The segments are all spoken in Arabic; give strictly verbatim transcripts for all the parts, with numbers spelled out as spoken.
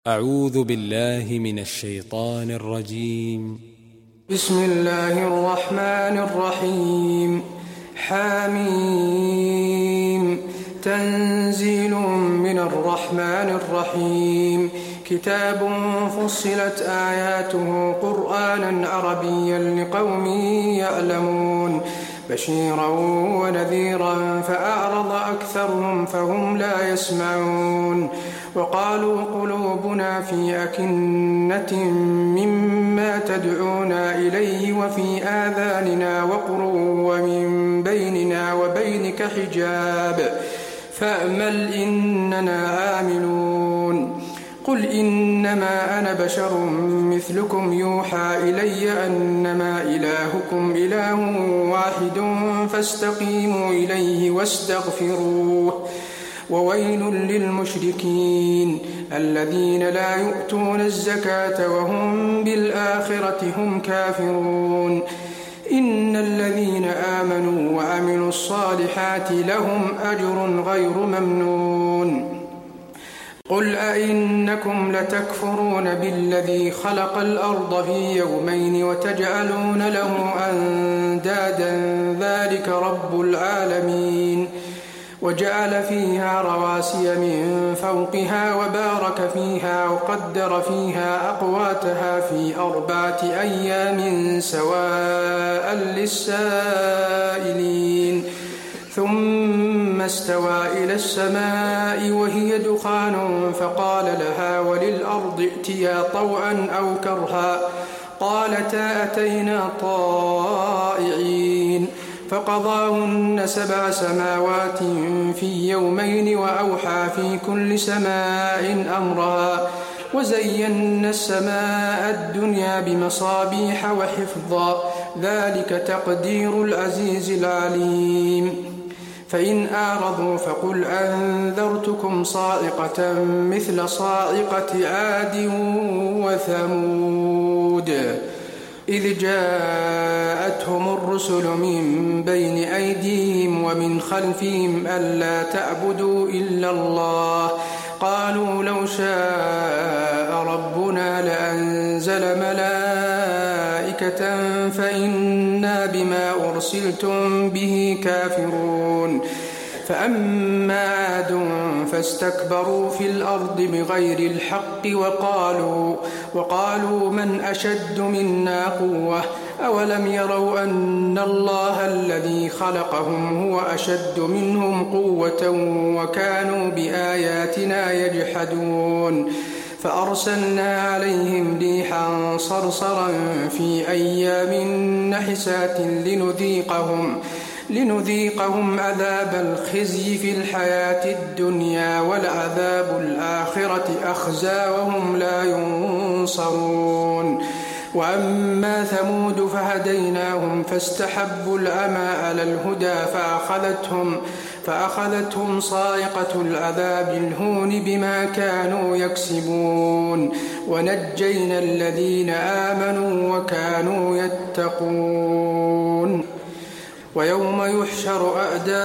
أعوذ بالله من الشيطان الرجيم. بسم الله الرحمن الرحيم. حاميم. تنزيل من الرحمن الرحيم. كتاب فصلت آياته قرآنا عربيا لقوم يعلمون بشيرا ونذيرا فأعرض أكثرهم فهم لا يسمعون. وقالوا قلوبنا في أكنة مما تدعونا إليه وفي آذاننا وقر ومن بيننا وبينك حجاب فأمل إننا عاملون. قل إنما أنا بشر مثلكم يوحى إلي أنما إلهكم إله واحد فاستقيموا إليه واستغفروه. وويل للمشركين الذين لا يؤتون الزكاة وهم بالآخرة هم كافرون. إن الذين آمنوا وعملوا الصالحات لهم أجر غير ممنون. قل أئنكم لتكفرون بالذي خلق الأرض في يومين وتجعلون له أندادا ذلك رب العالمين. وجعل فيها رواسي من فوقها وبارك فيها وقدر فيها أقواتها في أربعة أيام سواء للسائلين. ثم استوى إلى السماء وهي دخان فقال لها وللأرض ائتيا طوعا أو كرها قالتا أتينا طائعين. فقضاهن سبع سماوات في يومين وأوحى في كل سماء أمرها وزينا السماء الدنيا بمصابيح وحفظا ذلك تقدير العزيز العليم. فإن أعرضوا فقل أنذرتكم صاعقة مثل صاعقة عاد وثمود إذ جاءتهم الرسل من بين أيديهم ومن خلفهم ألا تعبدوا إلا الله قالوا لو شاء ربنا لأنزل ملائكة فإنا بما أرسلتم به كافرون. فأما عاد فاستكبروا في الأرض بغير الحق وقالوا, وقالوا من أشد منا قوة أولم يروا أن الله الذي خلقهم هو أشد منهم قوة وكانوا بآياتنا يجحدون. فأرسلنا عليهم ريحا صرصرا في أيام نحسات لنذيقهم لنذيقهم عذاب الخزي في الحياة الدنيا ولعذاب الآخرة أخزى وهم لا ينصرون. وأما ثمود فهديناهم فاستحبوا العمى على الهدى فأخذتهم, فأخذتهم صاعقة العذاب الهون بما كانوا يكسبون. ونجينا الذين آمنوا وكانوا يتقون. ويوم يحشر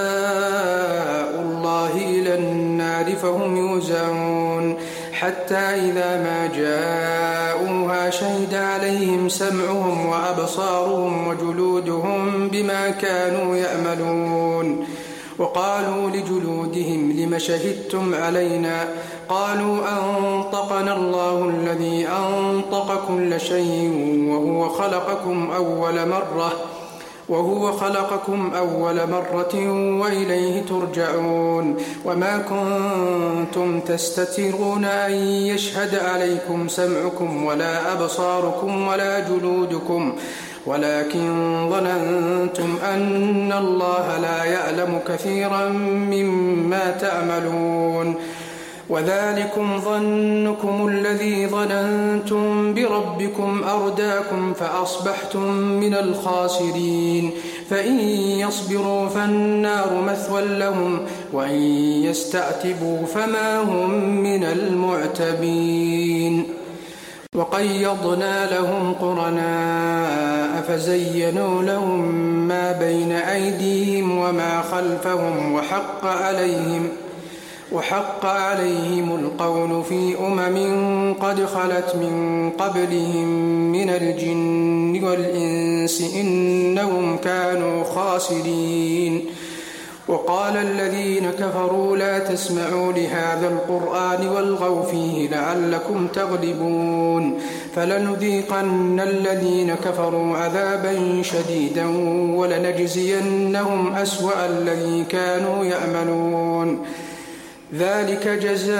أعداء الله إلى النار فهم يوزعون حتى إذا ما جاءوها شهد عليهم سمعهم وأبصارهم وجلودهم بما كانوا يعملون. وقالوا لجلودهم لم شهدتم علينا قالوا أنطقنا الله الذي أنطق كل شيء وهو خلقكم أول مرة وهو خلقكم أول مرة وإليه ترجعون. وما كنتم تستترون أن يشهد عليكم سمعكم ولا أبصاركم ولا جلودكم ولكن ظننتم أن الله لا يعلم كثيرا مما تعملون. وذلكم ظنكم الذي ظننتم بربكم أرداكم فأصبحتم من الخاسرين. فإن يصبروا فالنار مثوى لهم وإن يستعتبوا فما هم من المعتبين. وقيضنا لهم قرناء فزينوا لهم ما بين أيديهم وما خلفهم وحق عليهم وحق عليهم القول في أمم قد خلت من قبلهم من الجن والإنس إنهم كانوا خاسرين. وقال الذين كفروا لا تسمعوا لهذا القرآن والغوا فيه لعلكم تغلبون فلنذيقن الذين كفروا عذابا شديدا ولنجزينهم أسوأ الذي كانوا يعملون. ذلك جزاء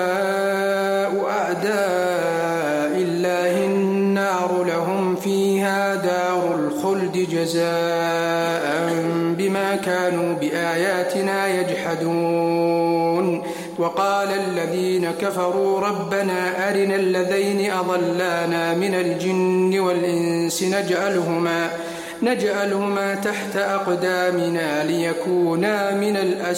أعداء الله النار لهم فيها دار الخلد جزاء بما كانوا بآياتنا يجحدون. وقال الذين كفروا ربنا أرنا الذين أضلانا من الجن والإنس نجعلهما نجعلهما تحت أقدامنا ليكونا من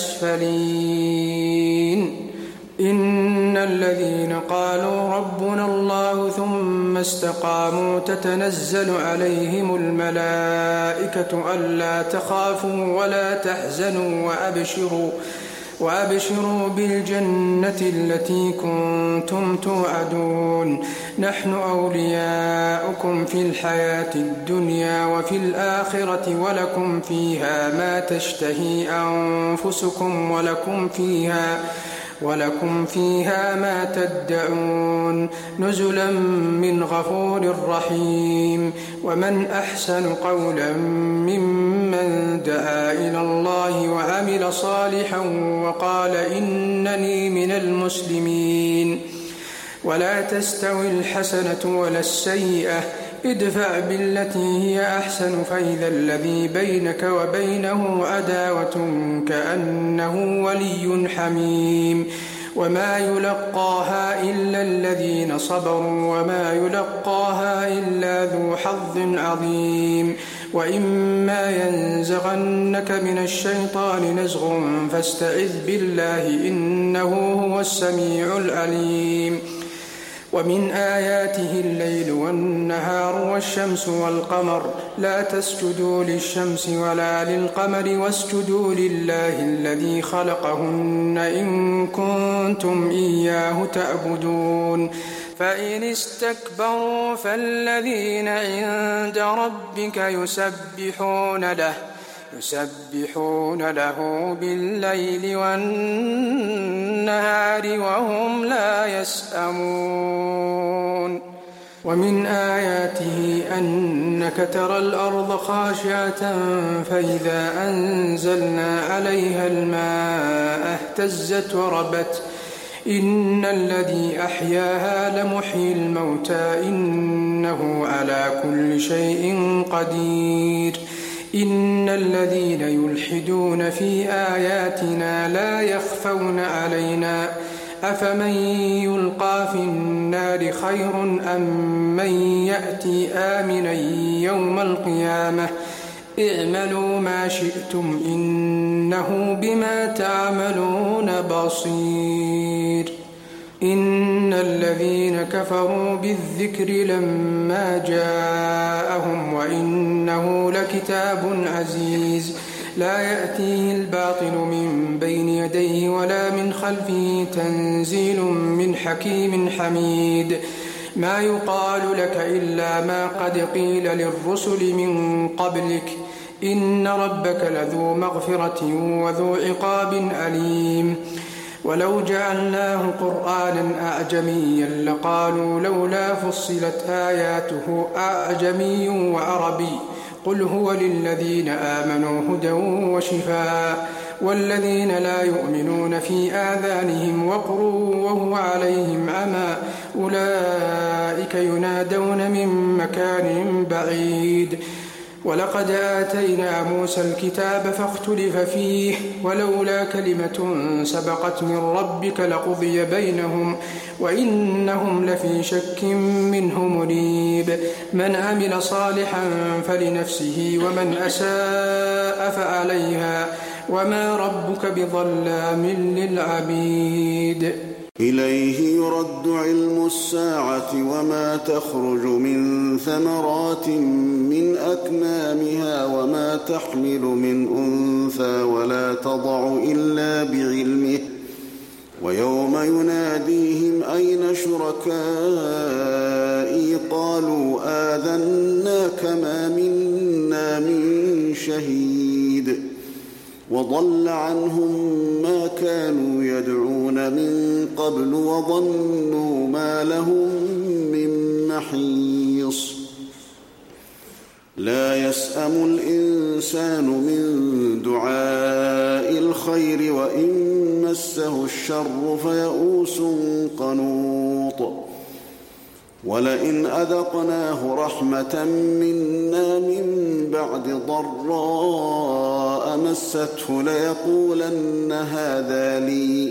الأسفلين. إن الذين قالوا ربنا الله ثم استقاموا تتنزل عليهم الملائكة ألا تخافوا ولا تحزنوا وأبشروا وأبشروا بالجنة التي كنتم توعدون نحن أولياؤكم في الحياة الدنيا وفي الآخرة ولكم فيها ما تشتهي أنفسكم ولكم فيها ولكم فيها ما تدعون نزلا من غفور رحيم. ومن أحسن قولا ممن دعا إلى الله وعمل صالحا وقال إنني من المسلمين. ولا تستوي الحسنة ولا السيئة ادفع بالتي هي أحسن فإذا الذي بينك وبينه عداوة كأنه ولي حميم. وما يلقاها إلا الذين صبروا وما يلقاها إلا ذو حظ عظيم. وإما ينزغنك من الشيطان نزغ فاستعذ بالله إنه هو السميع العليم. ومن آياته الليل والنهار والشمس والقمر لا تسجدوا للشمس ولا للقمر واسجدوا لله الذي خلقهن إن كنتم إياه تعبدون. فإن استكبروا فالذين عند ربك يسبحون له يسبحون له بالليل والنهار وهم لا يسأمون. ومن آياته أنك ترى الأرض خاشعة فإذا أنزلنا عليها الماء اهتزت وربت إن الذي أحياها لمحيي الموتى إنه على كل شيء قدير. إن الذين يلحدون في آياتنا لا يخفون علينا أفمن يلقى في النار خير أم من يأتي آمنا يوم القيامة اعملوا ما شئتم إنه بما تعملون بصير. إن الذين كفروا بالذكر لما جاءهم وإنه لكتاب عزيز لا يأتيه الباطل من بين يديه ولا من خلفه تنزيل من حكيم حميد. ما يقال لك إلا ما قد قيل للرسل من قبلك إن ربك لذو مغفرة وذو عقاب أليم. ولو جعلناه قرآنا أعجميا لقالوا لولا فصلت آياته أعجمي وعربي قل هو للذين آمنوا هدى وشفاء والذين لا يؤمنون في آذانهم وقر وهو عليهم عمى أولئك ينادون من مكان بعيد. ولقد آتينا موسى الكتاب فاختلف فيه ولولا كلمة سبقت من ربك لقضي بينهم وإنهم لفي شك منه مريب. من عمل صالحا فلنفسه ومن أساء فعليها وما ربك بظلام للعبيد. إليه يرد علم الساعة وما تخرج من ثمرات من أكمامها وما تحمل من أنثى ولا تضع إلا بعلمه ويوم يناديهم أين شركائي قالوا آذناك ما منا من شهيد وضل عنهم ما كانوا يدعون من قبل وظنوا ما لهم من محيص لا يسأم الإنسان من دعاء الخير وإن مسه الشر فيئوس قنوط ولئن أذقناه رحمة منا من بعد ضراء مسته ليقولن هذا لي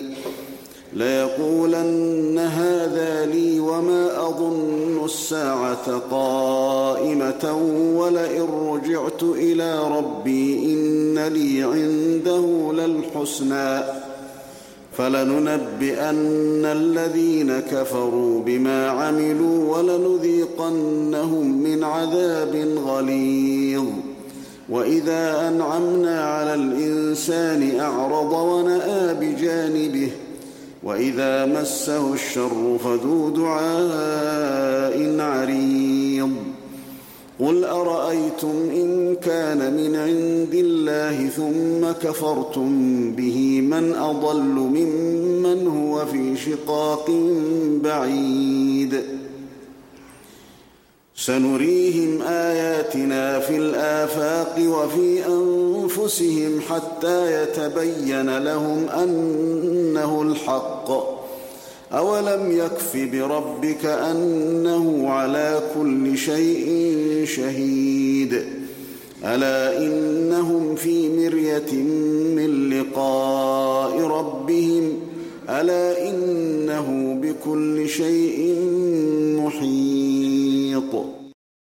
ليقولن هذا لي وما أظن الساعة قائمة ولئن رجعت إلى ربي إن لي عنده للحسنى فلننبئن الذين كفروا بما عملوا ولنذيقنهم من عذاب غليظ وإذا أنعمنا على الإنسان أعرض ونأى بجانبه وإذا مسه الشر فذو دعاء عريض قل أرأيتم إن كان من عند الله ثم كفرتم به من أضل ممن هو في شقاق بعيد سنريهم آياتنا في الآفاق وفي أنفسهم حتى يتبين لهم أنه الحق أولم يكف بربك أنه على كل شيء شهيد ألا إنهم في مرية من لقاء ربهم ألا إنه بكل شيء